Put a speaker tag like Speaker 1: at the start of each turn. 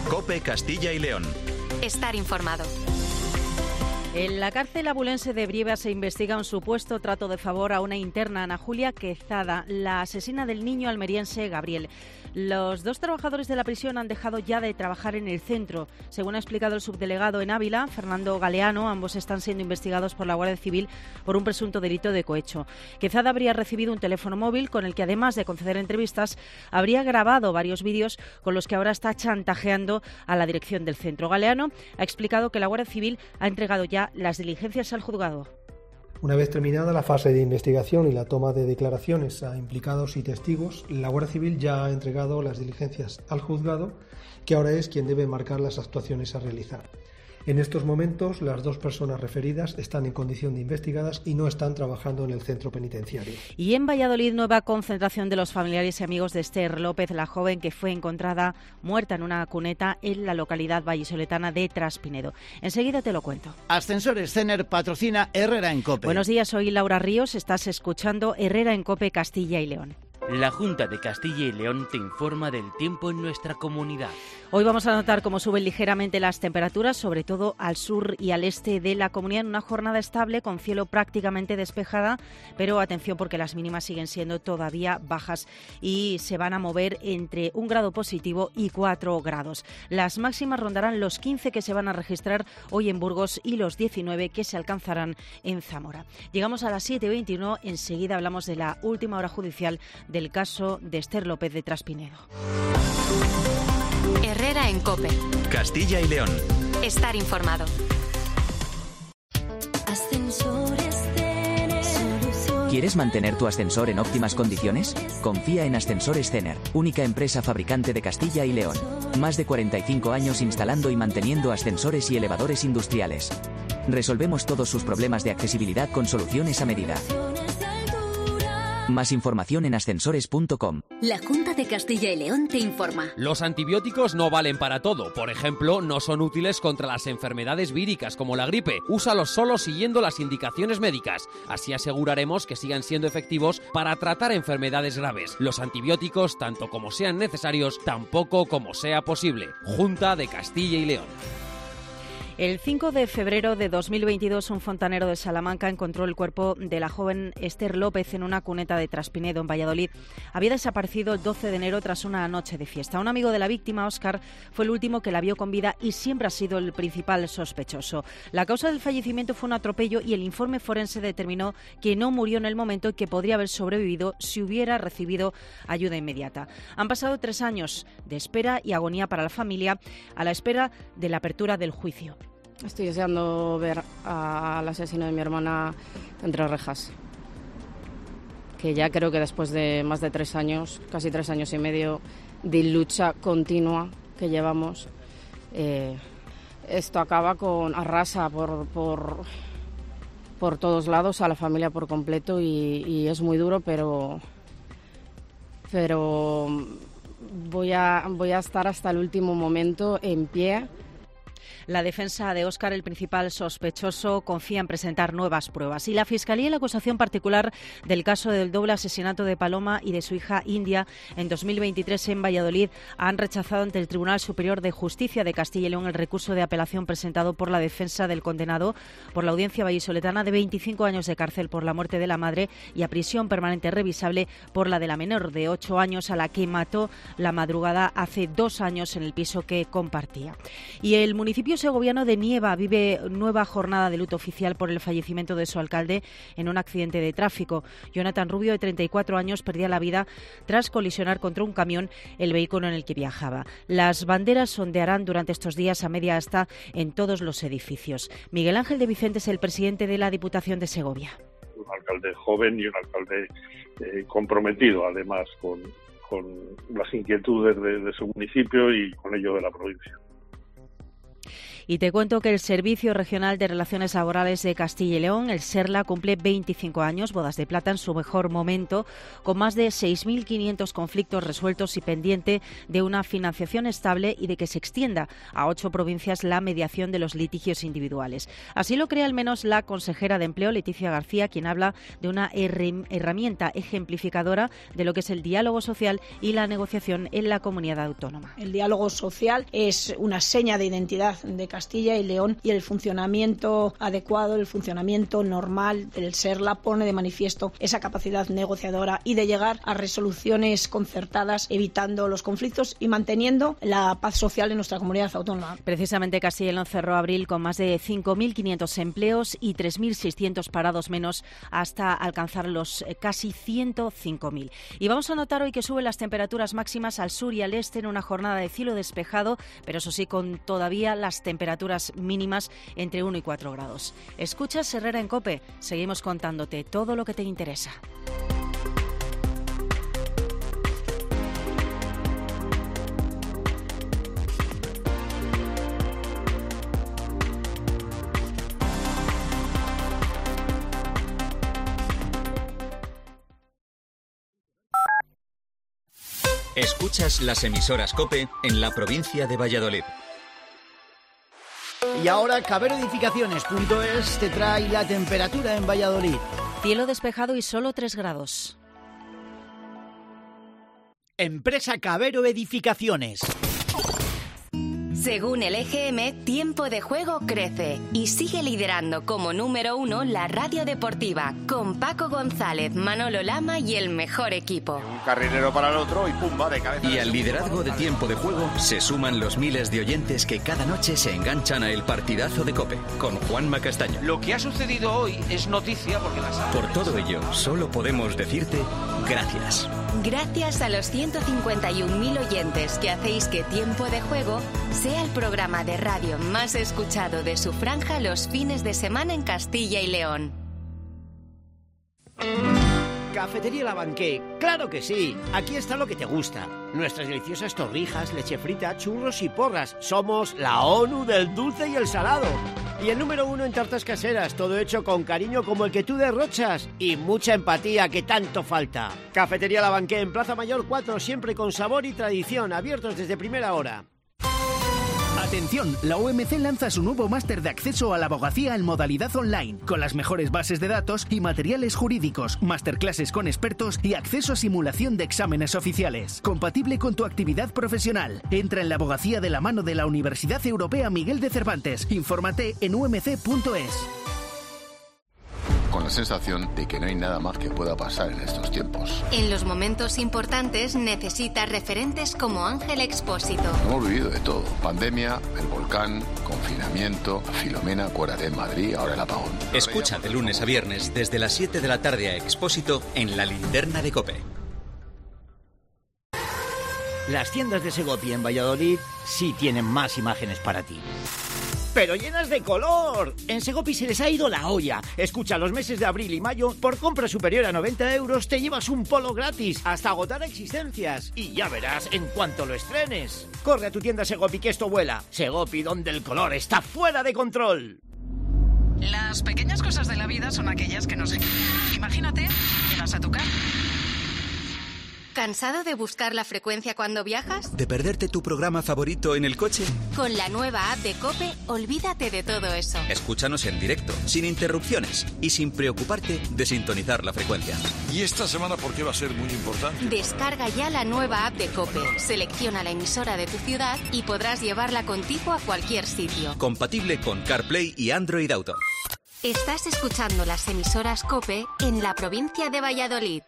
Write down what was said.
Speaker 1: COPE Castilla y León.
Speaker 2: Estar informado.
Speaker 3: En la cárcel abulense de Brieva se investiga un supuesto trato de favor a una interna, Ana Julia Quezada, la asesina del niño almeriense Gabriel. Los dos trabajadores de la prisión han dejado ya de trabajar en el centro. Según ha explicado el subdelegado en Ávila, Fernando Galeano, ambos están siendo investigados por la Guardia Civil por un presunto delito de cohecho. Quezada habría recibido un teléfono móvil con el que, además de conceder entrevistas, habría grabado varios vídeos con los que ahora está chantajeando a la dirección del centro. Galeano ha explicado que la Guardia Civil ha entregado ya las diligencias al juzgado.
Speaker 4: Una vez terminada la fase de investigación y la toma de declaraciones a implicados y testigos, la Guardia Civil ya ha entregado las diligencias al juzgado, que ahora es quien debe marcar las actuaciones a realizar. En estos momentos, las dos personas referidas están en condición de investigadas y no están trabajando en el centro penitenciario.
Speaker 3: Y en Valladolid, nueva concentración de los familiares y amigos de Esther López, la joven que fue encontrada muerta en una cuneta en la localidad vallisoletana de Traspinedo. Enseguida te lo cuento.
Speaker 5: Ascensores Cener patrocina Herrera en COPE.
Speaker 3: Buenos días, soy Laura Ríos. Estás escuchando Herrera en COPE Castilla y León.
Speaker 6: La Junta de Castilla y León te informa del tiempo en nuestra comunidad.
Speaker 3: Hoy vamos a notar cómo suben ligeramente las temperaturas, sobre todo al sur y al este de la comunidad, en una jornada estable con cielo prácticamente despejada, pero atención porque las mínimas siguen siendo todavía bajas y se van a mover entre 1 grado positivo y 4 grados. Las máximas rondarán los 15 que se van a registrar hoy en Burgos y los 19 que se alcanzarán en Zamora. Llegamos a las 7:21, enseguida hablamos de la última hora judicial del caso de Esther López de Traspinedo.
Speaker 2: Herrera en COPE.
Speaker 1: Castilla y León.
Speaker 2: Estar informado.
Speaker 7: ¿Quieres mantener tu ascensor en óptimas condiciones? Confía en Ascensores Cener, única empresa fabricante de Castilla y León. Más de 45 años instalando y manteniendo ascensores y elevadores industriales. Resolvemos todos sus problemas de accesibilidad con soluciones a medida. Más información en ascensores.com.
Speaker 8: La Junta de Castilla y León te informa.
Speaker 9: Los antibióticos no valen para todo. Por ejemplo, no son útiles contra las enfermedades víricas como la gripe. Úsalos solo siguiendo las indicaciones médicas. Así aseguraremos que sigan siendo efectivos para tratar enfermedades graves. Los antibióticos, tanto como sean necesarios, tampoco como sea posible. Junta de Castilla y León.
Speaker 3: El 5 de febrero de 2022, un fontanero de Salamanca encontró el cuerpo de la joven Esther López en una cuneta de Traspinedo, en Valladolid. Había desaparecido el 12 de enero tras una noche de fiesta. Un amigo de la víctima, Óscar, fue el último que la vio con vida y siempre ha sido el principal sospechoso. La causa del fallecimiento fue un atropello y el informe forense determinó que no murió en el momento y que podría haber sobrevivido si hubiera recibido ayuda inmediata. Han pasado 3 años de espera y agonía para la familia, a la espera de la apertura del juicio.
Speaker 10: Estoy deseando ver al asesino de mi hermana entre rejas, que ya creo que después de más de 3 años, casi 3 años y medio de lucha continua que llevamos, esto acaba con arrasa por todos lados a la familia por completo y es muy duro, pero voy a estar hasta el último momento en pie.
Speaker 3: La defensa de Óscar, el principal sospechoso, confía en presentar nuevas pruebas. Y la Fiscalía y la acusación particular del caso del doble asesinato de Paloma y de su hija India en 2023 en Valladolid han rechazado ante el Tribunal Superior de Justicia de Castilla y León el recurso de apelación presentado por la defensa del condenado por la audiencia vallisoletana de 25 años de cárcel por la muerte de la madre y a prisión permanente revisable por la de la menor de 8 años a la que mató la madrugada hace 2 años en el piso que compartía. Y el municipio segoviano de Nieva vive nueva jornada de luto oficial por el fallecimiento de su alcalde en un accidente de tráfico. Jonathan Rubio, de 34 años, perdía la vida tras colisionar contra un camión el vehículo en el que viajaba. Las banderas ondearán durante estos días a media asta en todos los edificios. Miguel Ángel de Vicente es el presidente de la Diputación de Segovia.
Speaker 11: Un alcalde joven y un alcalde comprometido, además, con las inquietudes de su municipio y con ello de la provincia.
Speaker 3: Y te cuento que el Servicio Regional de Relaciones Laborales de Castilla y León, el SERLA, cumple 25 años, bodas de plata en su mejor momento, con más de 6.500 conflictos resueltos y pendiente de una financiación estable y de que se extienda a 8 provincias la mediación de los litigios individuales. Así lo cree al menos la consejera de Empleo, Leticia García, quien habla de una herramienta ejemplificadora de lo que es el diálogo social y la negociación en la comunidad autónoma.
Speaker 12: El diálogo social es una seña de identidad de Castilla y León, y el funcionamiento adecuado, el funcionamiento normal del SERLA pone de manifiesto esa capacidad negociadora y de llegar a resoluciones concertadas, evitando los conflictos y manteniendo la paz social en nuestra comunidad autónoma.
Speaker 3: Precisamente Castilla y León cerró abril con más de 5.500 empleos y 3.600 parados menos, hasta alcanzar los casi 105.000. Y vamos a notar hoy que suben las temperaturas máximas al sur y al este en una jornada de cielo despejado, pero eso sí, con todavía las temperaturas mínimas entre 1 y 4 grados. Escuchas Herrera en COPE. Seguimos contándote todo lo que te interesa.
Speaker 1: Escuchas las emisoras COPE en la provincia de Valladolid.
Speaker 5: Y ahora caberoedificaciones.es te trae la temperatura en Valladolid.
Speaker 3: Cielo despejado y solo 3 grados.
Speaker 5: Empresa Cabero Edificaciones.
Speaker 2: Según el EGM, Tiempo de Juego crece y sigue liderando como número 1 la radio deportiva, con Paco González, Manolo Lama y el mejor equipo.
Speaker 13: Un carrilero para el otro y pumba de cabeza.
Speaker 1: Y al liderazgo de Tiempo de Juego se suman los miles de oyentes que cada noche se enganchan a El Partidazo de COPE, con Juanma Castaño.
Speaker 14: Lo que ha sucedido hoy es noticia porque las...
Speaker 1: Por todo ello, solo podemos decirte gracias.
Speaker 2: Gracias a los 151.000 oyentes que hacéis que Tiempo de Juego sea el programa de radio más escuchado de su franja los fines de semana en Castilla y León.
Speaker 5: Cafetería La Banqué, claro que sí. Aquí está lo que te gusta. Nuestras deliciosas torrijas, leche frita, churros y porras. Somos la ONU del dulce y el salado. Y el número 1 en tartas caseras, todo hecho con cariño como el que tú derrochas. Y mucha empatía que tanto falta. Cafetería La Banqué en Plaza Mayor 4, siempre con sabor y tradición, abiertos desde primera hora.
Speaker 15: Atención, la UMC lanza su nuevo máster de acceso a la abogacía en modalidad online, con las mejores bases de datos y materiales jurídicos, masterclasses con expertos y acceso a simulación de exámenes oficiales. Compatible con tu actividad profesional. Entra en la abogacía de la mano de la Universidad Europea Miguel de Cervantes. Infórmate en umc.es.
Speaker 16: Con la sensación de que no hay nada más que pueda pasar en estos tiempos.
Speaker 2: En los momentos importantes necesitas referentes como Ángel Expósito.
Speaker 16: Hemos vivido de todo. Pandemia, el volcán, confinamiento, Filomena, Cuárate en Madrid, ahora el apagón.
Speaker 1: Escucha de lunes a viernes desde las 7 de la tarde a Expósito en La Linterna de COPE.
Speaker 5: Las tiendas de Segopi en Valladolid sí tienen más imágenes para ti. ¡Pero llenas de color! En Segopi se les ha ido la olla. Escucha, los meses de abril y mayo, por compra superior a 90 euros, te llevas un polo gratis, hasta agotar existencias. Y ya verás en cuanto lo estrenes. Corre a tu tienda Segopi, que esto vuela. Segopi, donde el color está fuera de control.
Speaker 17: Las pequeñas cosas de la vida son aquellas que nos... Imagínate, llegas a tu casa.
Speaker 2: ¿Cansado de buscar la frecuencia cuando viajas?
Speaker 1: ¿De perderte tu programa favorito en el coche?
Speaker 2: Con la nueva app de COPE, olvídate de todo eso.
Speaker 1: Escúchanos en directo, sin interrupciones y sin preocuparte de sintonizar la frecuencia.
Speaker 13: ¿Y esta semana por qué va a ser muy importante?
Speaker 2: Descarga ya la nueva app de COPE, selecciona la emisora de tu ciudad y podrás llevarla contigo a cualquier sitio.
Speaker 1: Compatible con CarPlay y Android Auto.
Speaker 2: Estás escuchando las emisoras COPE en la provincia de Valladolid.